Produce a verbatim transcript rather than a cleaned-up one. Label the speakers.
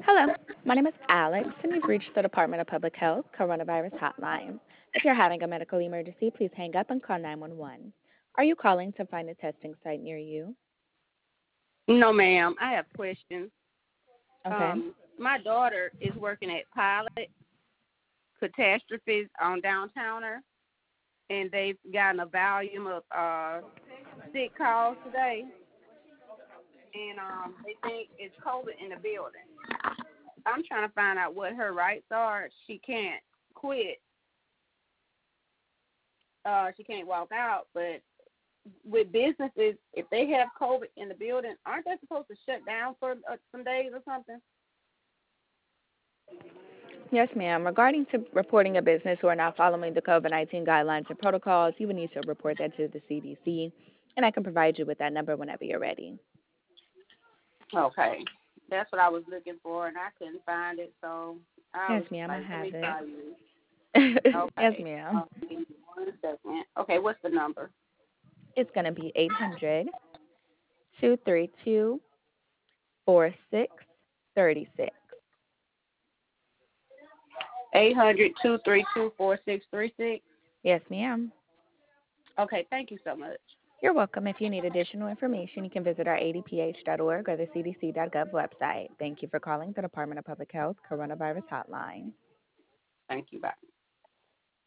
Speaker 1: Hello, my name is Alex, and you've reached the Department of Public Health Coronavirus Hotline. If you're having a medical emergency, please hang up and call nine one one. Are you calling to find a testing site near you?
Speaker 2: No, ma'am. I have questions.
Speaker 1: Okay.
Speaker 2: Um, my daughter is working at Pilot Catastrophes on Downtowner, and they've gotten a volume of uh, sick calls today, and um, they think it's COVID in the building. I'm trying to find out what her rights are. She can't quit. Uh, she can't walk out, but with businesses, if they have COVID in the building, aren't they supposed to shut down for uh, some days or something?
Speaker 1: Yes, ma'am. Regarding to reporting a business who are not following the COVID nineteen guidelines and protocols, you would need to report that to the C D C, and I can provide you with that number whenever you're ready.
Speaker 2: Okay. That's what I was looking for, and I couldn't find it, so I
Speaker 1: Yes,
Speaker 2: was
Speaker 1: ma'am, I
Speaker 2: like, let
Speaker 1: have
Speaker 2: me try you.
Speaker 1: it. Yes,
Speaker 2: Okay.
Speaker 1: ma'am.
Speaker 2: Um, give me one second. Okay, what's the number?
Speaker 1: It's going to be eight hundred two three two four six three six.
Speaker 2: Eight hundred two three two four six three six.
Speaker 1: Yes, ma'am.
Speaker 2: Okay, thank you so much.
Speaker 1: You're welcome. If you need additional information, you can visit our A D P H dot org or the C D C dot gov website. Thank you for calling the Department of Public Health Coronavirus Hotline.
Speaker 2: Thank you. Bye.